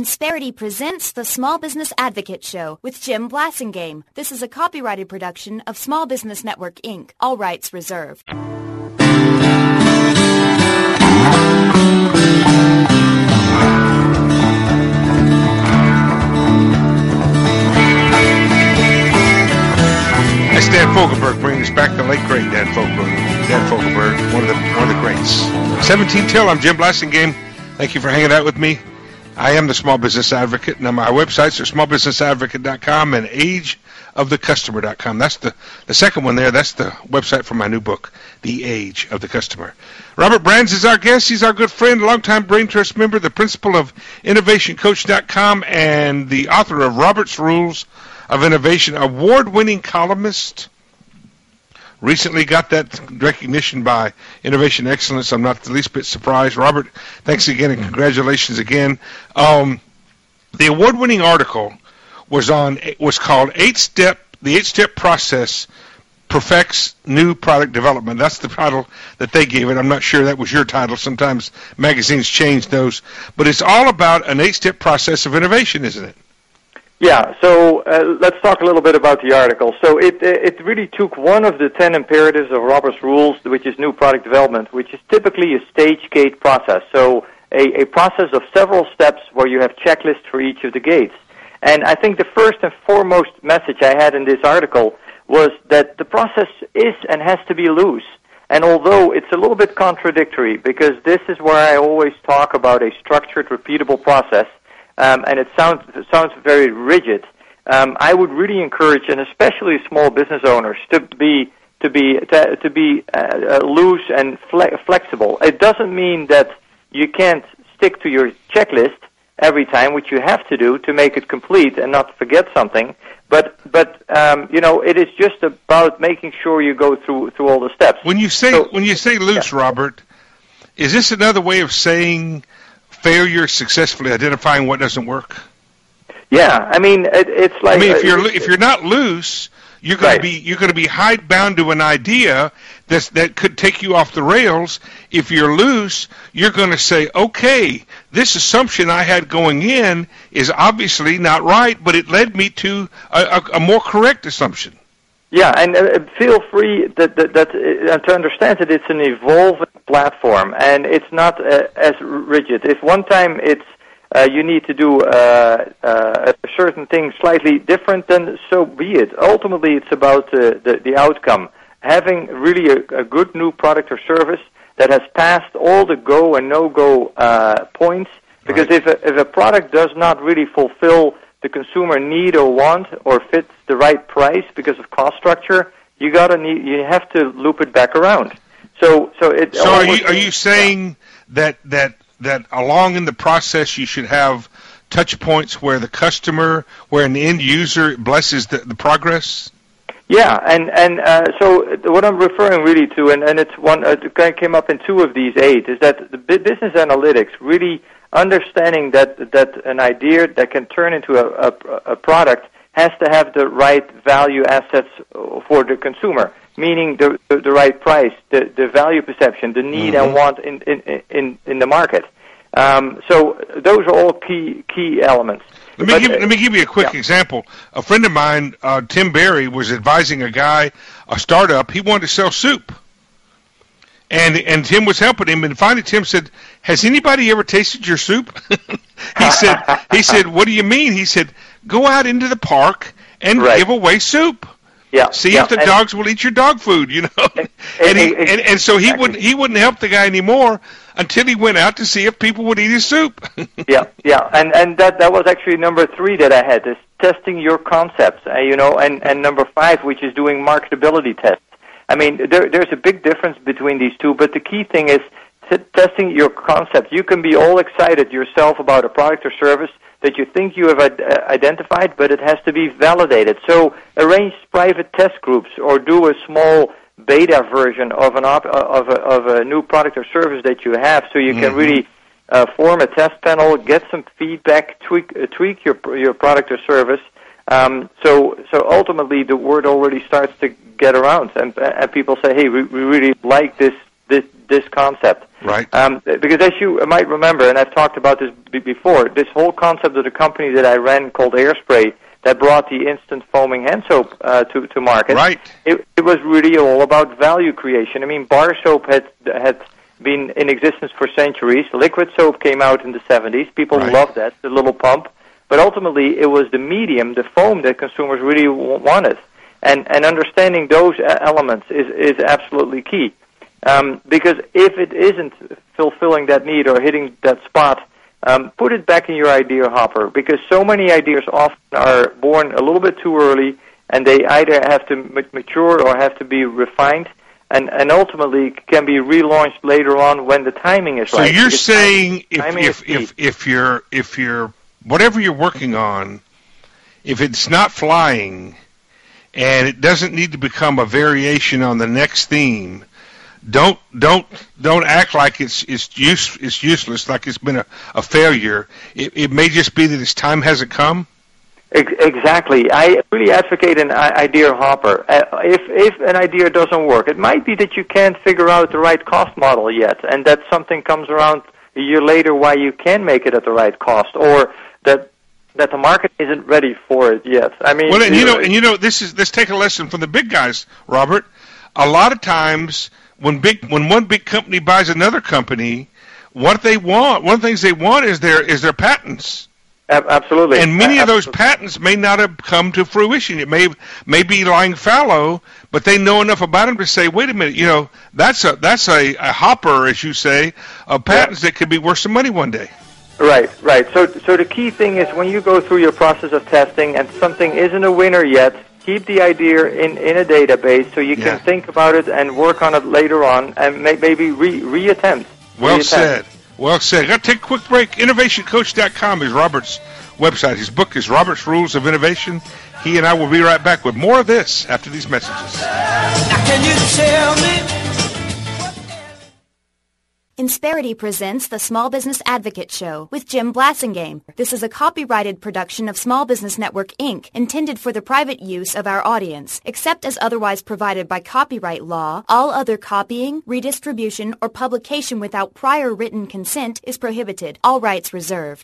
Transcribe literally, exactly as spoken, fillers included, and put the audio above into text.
Insperity presents the Small Business Advocate Show with Jim Blasingame. This is a copyrighted production of Small Business Network, Incorporated. All rights reserved. That's Dan Fogelberg bringing us back the late great Dan Fogelberg. Dan Fogelberg, one of the one of the greats. seventeen till, I'm Jim Blasingame. Thank you for hanging out with me. I am the Small Business Advocate. Now, my websites are small business advocate dot com and age of the customer dot com. That's the, the second one there. That's the website for my new book, The Age of the Customer. Robert Brands is our guest. He's our good friend, longtime Brain Trust member, the principal of innovation coach dot com, and the author of Robert's Rules of Innovation, award-winning columnist. Recently got that recognition by Innovation Excellence. I'm not the least bit surprised. Robert, thanks again and congratulations again. Um, the award-winning article was on was called Eight Step. The Eight-Step Process Perfects New Product Development. That's the title that they gave it. I'm not sure that was your title. Sometimes magazines change those, but it's all about an eight-step process of innovation, isn't it? Yeah, so uh, let's talk a little bit about the article. So it it really took one of the ten imperatives of Robert's Rules, which is new product development, which is typically a stage gate process. So a, a process of several steps where you have checklists for each of the gates. And I think the first and foremost message I had in this article was that the process is and has to be loose. And although it's a little bit contradictory, because this is where I always talk about a structured, repeatable process, Um, and it sounds it sounds very rigid. Um, I would really encourage, and especially small business owners, to be to be to, to be uh, loose and fle- flexible. It doesn't mean that you can't stick to your checklist every time, which you have to do to make it complete and not forget something. But but um, you know, it is just about making sure you go through through all the steps. When you say so, when you say loose, yeah. Robert, is this another way of saying failure successfully identifying what doesn't work? Yeah, I mean it, it's like I mean if you're if you're not loose, you're going right. to be you're going to be hidebound to an idea that that could take you off the rails. If you're loose, you're going to say, okay, this assumption I had going in is obviously not right, but it led me to a, a, a more correct assumption. Yeah, and uh, feel free that, that, that uh, to understand that it's an evolving platform, and it's not uh, as rigid. If one time it's uh, you need to do uh, uh, a certain thing slightly different, then so be it. Ultimately, it's about uh, the the outcome. Having really a, a good new product or service that has passed all the go and no go uh, points. Because right. if a, if a product does not really fulfill the consumer need or want or fits the right price because of cost structure, you gotta need you have to loop it back around. So so it. So are you are you saying yeah. that that that along in the process you should have touch points where the customer, where an end user blesses the, the progress? Yeah, and and uh, so what I'm referring really to, and and it's one uh, it kind of came up in two of these eight, is that the business analytics really understanding that that an idea that can turn into a, a, a product has to have the right value assets for the consumer, meaning the the, the right price, the, the value perception, the need mm-hmm. and want in in in, in the market. Um, so those are all key key elements. Let me but, give let me give you a quick yeah. example. A friend of mine, uh, Tim Berry, was advising a guy, a startup. He wanted to sell soup. And and Tim was helping him, and finally Tim said, "Has anybody ever tasted your soup?" he said, "He said, what do you mean?" He said, "Go out into the park and right. give away soup. Yeah, See yeah. if the and dogs will eat your dog food, you know." And, and, he, and, and and so he exactly. wouldn't he wouldn't help the guy anymore until he went out to see if people would eat his soup. yeah, yeah, and and that that was actually number three that I had, is testing your concepts, uh, you know, and and number five, which is doing marketability tests. I mean, there, there's a big difference between these two, but the key thing is t- testing your concept. You can be all excited yourself about a product or service that you think you have ad- identified, but it has to be validated. So arrange private test groups or do a small beta version of an op- of, a, of a new product or service that you have, so you mm-hmm. can really uh, form a test panel, get some feedback, tweak uh, tweak your your product or service. Um, so so ultimately, the word already starts to get around, and, and people say, "Hey, we, we really like this this this concept." Right. Um, because as you might remember, and I've talked about this b- before, this whole concept of the company that I ran called Airspray that brought the instant foaming hand soap uh, to, to market, right. it, it was really all about value creation. I mean, bar soap had had been in existence for centuries. Liquid soap came out in the seventies. People right. loved that, the little pump. But ultimately, it was the medium, the foam, that consumers really w- wanted. And, and understanding those elements is, is absolutely key. Um, because if it isn't fulfilling that need or hitting that spot, um, put it back in your idea hopper. Because so many ideas often are born a little bit too early, and they either have to mature or have to be refined, and, and ultimately can be relaunched later on when the timing is so right. So you're because saying timing, if, timing if, if, if you're if you're whatever you're working on, if it's not flying and it doesn't need to become a variation on the next theme, don't don't don't act like it's it's use it's useless, like it's been a, a failure. It, it may just be that its time hasn't come. Exactly. I really advocate an idea hopper. Uh, if if an idea doesn't work, it might be that you can't figure out the right cost model yet, and that something comes around a year later why you can make it at the right cost, or that that the market isn't ready for it yet. I mean, well, and you know, and you know, this is let's take a lesson from the big guys, Robert. A lot of times, when big when one big company buys another company, what they want, one of the things they want is their is their patents. Absolutely. And many uh, of those patents may not have come to fruition. It may may be lying fallow, but they know enough about them to say, wait a minute, you know, that's a that's a, a hopper, as you say, of patents yeah. that could be worth some money one day. Right, right. So so the key thing is when you go through your process of testing and something isn't a winner yet, keep the idea in, in a database so you yeah. can think about it and work on it later on and may, maybe re, re-attempt. Well re-attempt. said. Well said. Got to take a quick break. innovation coach dot com is Robert's website. His book is Robert's Rules of Innovation. He and I will be right back with more of this after these messages. Now can you tell me? Insperity presents the Small Business Advocate Show with Jim Blasingame. This is a copyrighted production of Small Business Network, Incorporated, intended for the private use of our audience. Except as otherwise provided by copyright law, all other copying, redistribution, or publication without prior written consent is prohibited. All rights reserved.